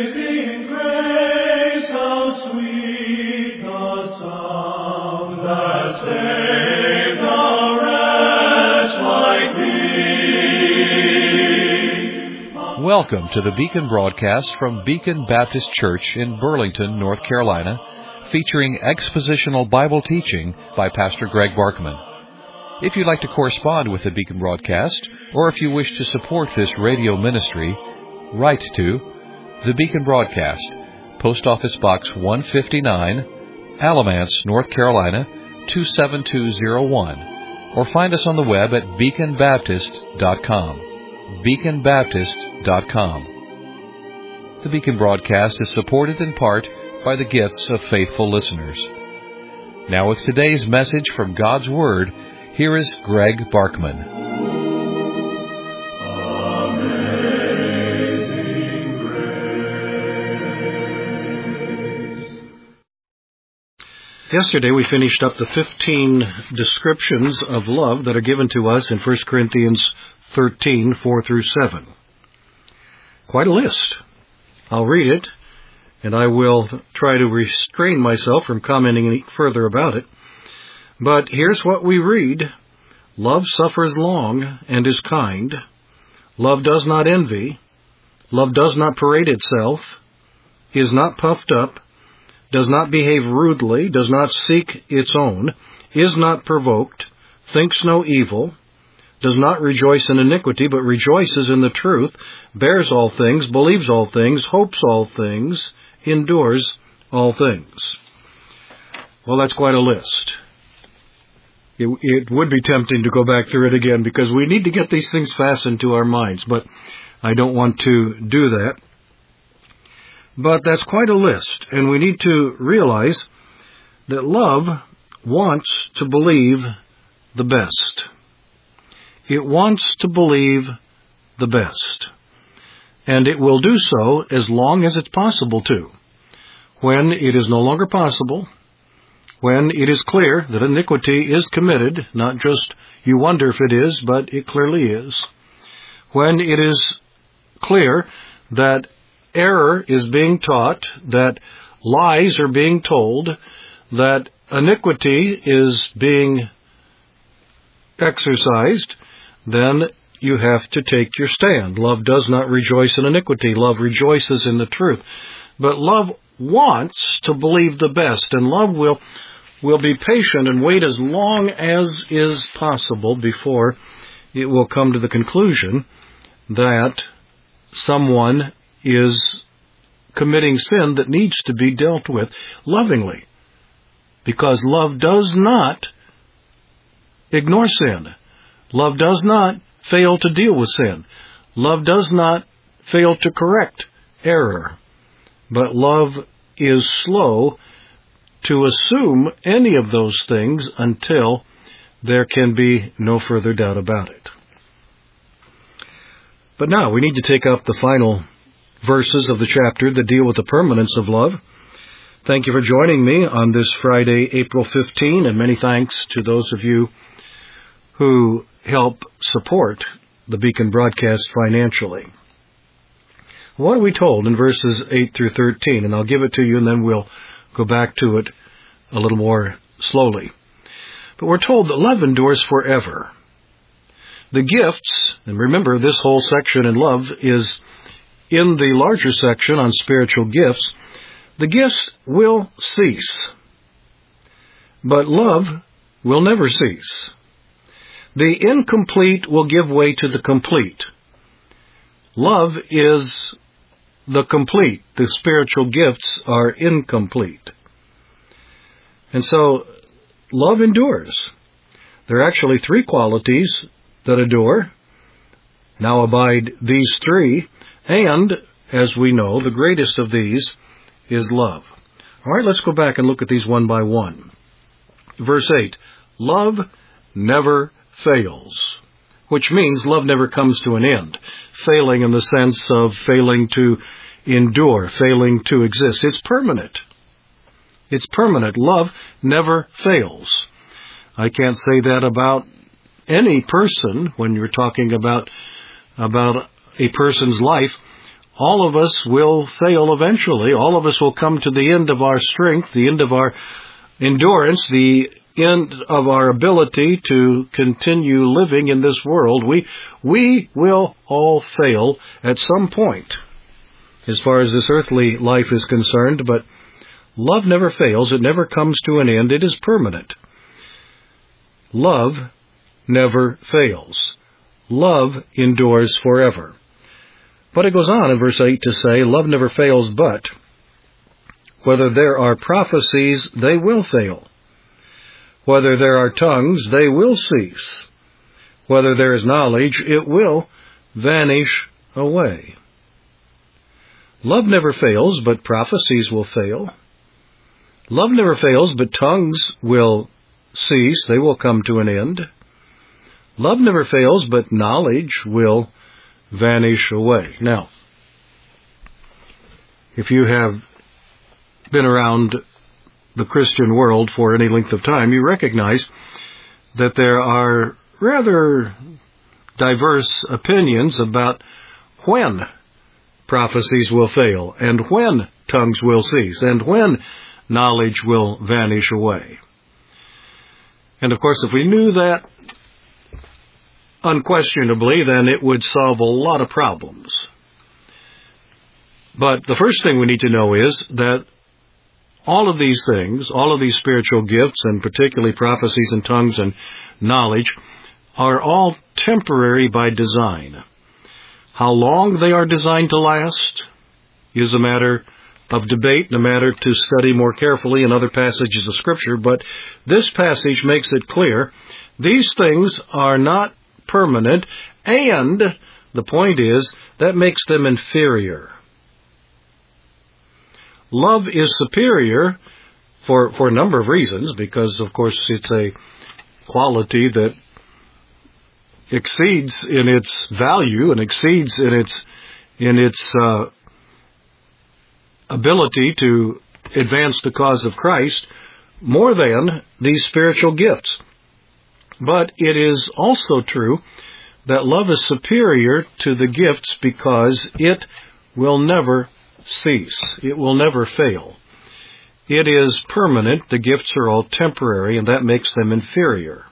Amazing grace, how sweet the sound that saved a wretch like me. Welcome to the Beacon broadcast from Beacon Baptist Church in Burlington, North Carolina, featuring expositional Bible teaching by Pastor Greg Barkman. If you'd like to correspond with the Beacon broadcast, or if you wish to support this radio ministry, write to the Beacon Broadcast, Post Office Box 159, Alamance, North Carolina 27201, or find us on the web at beaconbaptist.com. beaconbaptist.com. The Beacon Broadcast is supported in part by the gifts of faithful listeners. Now with today's message from God's Word, here is Greg Barkman. Yesterday we finished up the 15 descriptions of love that are given to us in 1 Corinthians 13, 4 through 7. Quite a list. I'll read it, and I will try to restrain myself from commenting any further about it. But here's what we read. Love suffers long and is kind. Love does not envy. Love does not parade itself, is not puffed up, does not behave rudely, does not seek its own, is not provoked, thinks no evil, does not rejoice in iniquity, but rejoices in the truth, bears all things, believes all things, hopes all things, endures all things. Well, that's quite a list. It would be tempting to go back through it again because we need to get these things fastened to our minds, but I don't want to do that. But that's quite a list, and we need to realize that love wants to believe the best. It wants to believe the best. And it will do so as long as it's possible to. When it is no longer possible, when it is clear that iniquity is committed, not just you wonder if it is, but it clearly is. When it is clear that error is being taught, that lies are being told, that iniquity is being exercised, then you have to take your stand. Love does not rejoice in iniquity. Love rejoices in the truth. But love wants to believe the best, and love will be patient and wait as long as is possible before it will come to the conclusion that someone is committing sin that needs to be dealt with lovingly. Because love does not ignore sin. Love does not fail to deal with sin. Love does not fail to correct error. But love is slow to assume any of those things until there can be no further doubt about it. But now we need to take up the final verses of the chapter that deal with the permanence of love. Thank you for joining me on this Friday, April 15, and many thanks to those of you who help support the Beacon broadcast financially. What are we told in verses 8 through 13? And I'll give it to you, and then we'll go back to it a little more slowly. But we're told that love endures forever. The gifts, and remember this whole section in love is in the larger section on spiritual gifts, the gifts will cease. But love will never cease. The incomplete will give way to the complete. Love is the complete. The spiritual gifts are incomplete. And so, love endures. There are actually three qualities that endure. Now abide these three, and, as we know, the greatest of these is love. All right, let's go back and look at these one by one. Verse 8, love never fails, which means love never comes to an end. Failing in the sense of failing to endure, failing to exist. It's permanent. It's permanent. Love never fails. I can't say that about any person when you're talking about a person's life. all of us will fail eventually. All of us will come to the end of our strength, the end of our endurance, the end of our ability to continue living in this world. We will all fail at some point as far as this earthly life is concerned, but love never fails. It never comes to an end. It is permanent. Love never fails. Love endures forever. But it goes on in verse 8 to say, love never fails, but whether there are prophecies, they will fail. Whether there are tongues, they will cease. Whether there is knowledge, it will vanish away. Love never fails, but prophecies will fail. Love never fails, but tongues will cease. They will come to an end. Love never fails, but knowledge will vanish away. Now, if you have been around the Christian world for any length of time, you recognize that there are rather diverse opinions about when prophecies will fail, and when tongues will cease, and when knowledge will vanish away. And of course, if we knew that unquestionably, then it would solve a lot of problems. But the first thing we need to know is that all of these things, all of these spiritual gifts, and particularly prophecies and tongues and knowledge, are all temporary by design. How long they are designed to last is a matter of debate and a matter to study more carefully in other passages of Scripture, but this passage makes it clear these things are not permanent, and the point is that makes them inferior. Love is superior for a number of reasons, because, of course, it's a quality that exceeds in its value and exceeds in its ability to advance the cause of Christ more than these spiritual gifts. But it is also true that love is superior to the gifts because it will never cease. It will never fail. It is permanent. The gifts are all temporary, and that makes them inferior.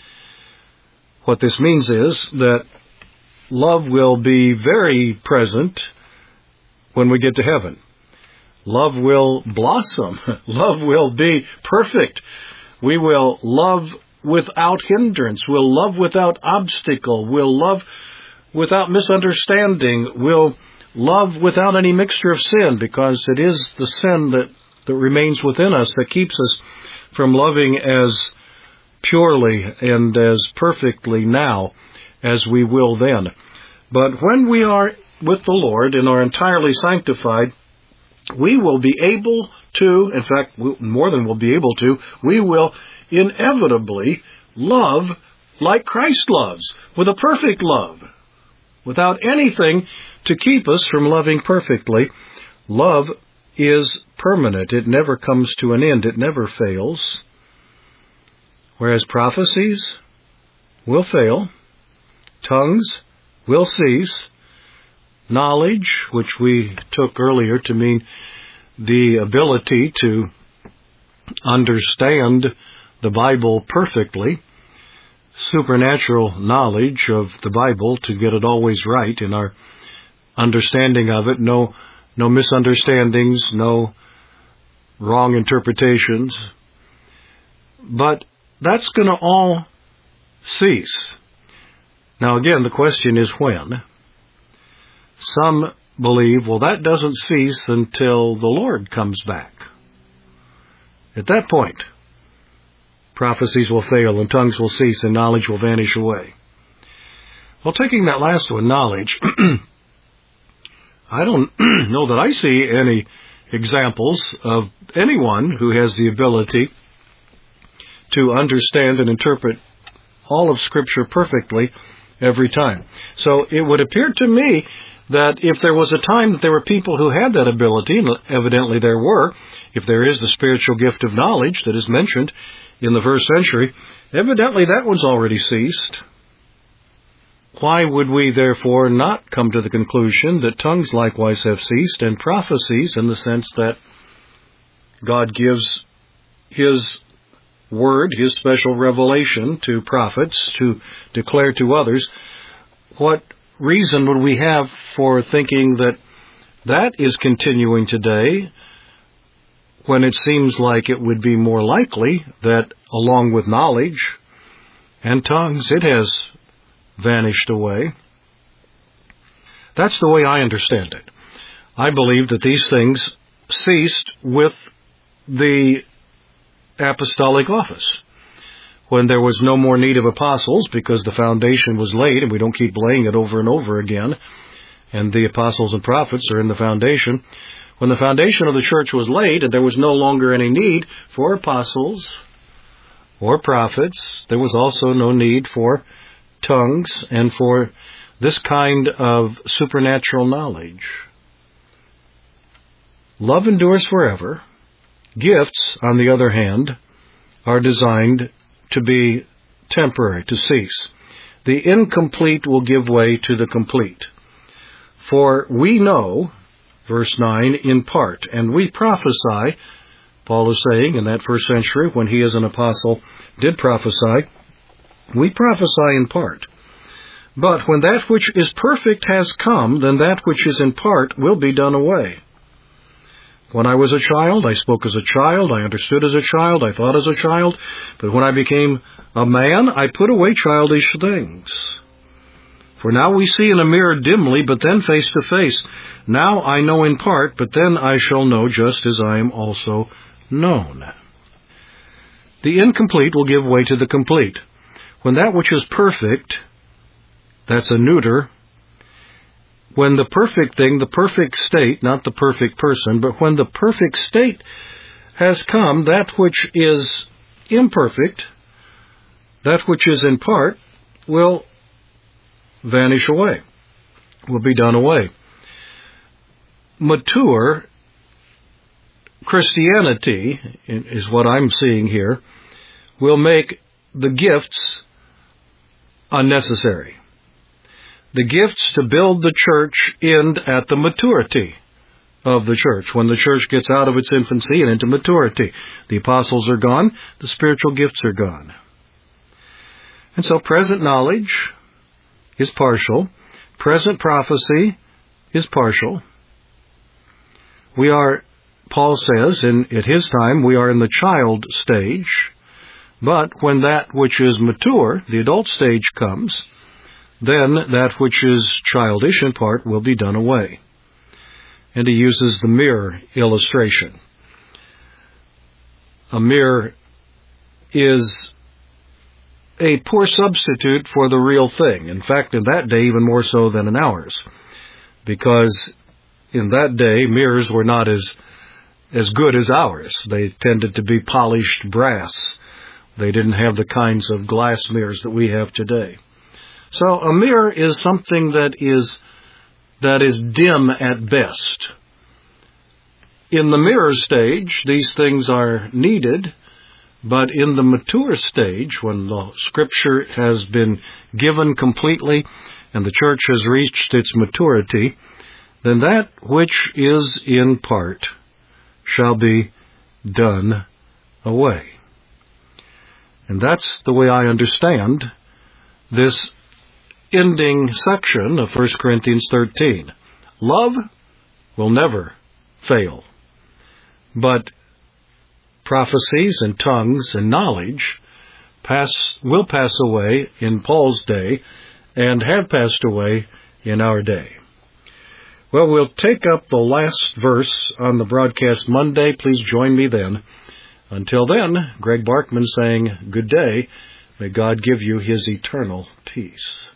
What this means is that love will be very present when we get to heaven. Love will blossom. Love will be perfect. We will love without hindrance. We'll love without obstacle. We'll love without misunderstanding. We'll love without any mixture of sin, because it is the sin that remains within us that keeps us from loving as purely and as perfectly now as we will then. But when we are with the Lord and are entirely sanctified, we will be able to, in fact, more than we'll be able to, we will inevitably love like Christ loves, with a perfect love, without anything to keep us from loving perfectly. Love is permanent. It never comes to an end. It never fails. Whereas prophecies will fail, tongues will cease, knowledge, which we took earlier to mean the ability to understand the Bible perfectly, supernatural knowledge of the Bible to get it always right in our understanding of it, no misunderstandings, no wrong interpretations. But that's going to all cease. Now again, the question is when. Some believe, well, that doesn't cease until the Lord comes back. At that point, prophecies will fail and tongues will cease and knowledge will vanish away. Well, taking that last one, knowledge, I don't know that I see any examples of anyone who has the ability to understand and interpret all of Scripture perfectly every time. So it would appear to me that if there was a time that there were people who had that ability, and evidently there were, if there is the spiritual gift of knowledge that is mentioned in the first century, evidently that one's already ceased. why would we therefore not come to the conclusion that tongues likewise have ceased, and prophecies, in the sense that God gives His word, His special revelation to prophets to declare to others? What reason would we have for thinking that that is continuing today, when it seems like it would be more likely that along with knowledge and tongues, it has vanished away? That's the way I understand it. I believe that these things ceased with the apostolic office, when there was no more need of apostles because the foundation was laid, and we don't keep laying it over and over again, and the apostles and prophets are in the foundation. When the foundation of the church was laid and there was no longer any need for apostles or prophets, there was also no need for tongues and for this kind of supernatural knowledge. Love endures forever. Gifts, on the other hand, are designed to be temporary, to cease. The incomplete will give way to the complete. For we know, verse 9, in part, and we prophesy, Paul is saying in that first century, when he as an apostle did prophesy, we prophesy in part. But when that which is perfect has come, then that which is in part will be done away. When I was a child, I spoke as a child, I understood as a child, I thought as a child, but when I became a man, I put away childish things. For now we see in a mirror dimly, but then face to face. Now I know in part, but then I shall know just as I am also known. The incomplete will give way to the complete. When that which is perfect, that's a neuter, when the perfect thing, the perfect state, not the perfect person, but when the perfect state has come, that which is imperfect, that which is in part, will vanish away, will be done away. Mature Christianity, is what I'm seeing here, will make the gifts unnecessary. The gifts to build the church end at the maturity of the church, when the church gets out of its infancy and into maturity. The apostles are gone, the spiritual gifts are gone. And so present knowledge is partial, present prophecy is partial. We are, Paul says, at his time, we are in the child stage, but when that which is mature, the adult stage, comes, then that which is childish in part will be done away. And he uses the mirror illustration. A mirror is a poor substitute for the real thing. In fact, in that day, even more so than in ours. Because in that day, mirrors were not as good as ours. They tended to be polished brass. They didn't have the kinds of glass mirrors that we have today. So a mirror is something that is dim at best. In the mirror stage, these things are needed, but in the mature stage, when the Scripture has been given completely and the church has reached its maturity, then that which is in part shall be done away. And that's the way I understand this ending section of 1 Corinthians 13. Love will never fail, but prophecies and tongues and knowledge will pass away in Paul's day and have passed away in our day. Well, we'll take up the last verse on the broadcast Monday. Please join me then. Until then, Greg Barkman saying good day. May God give you His eternal peace.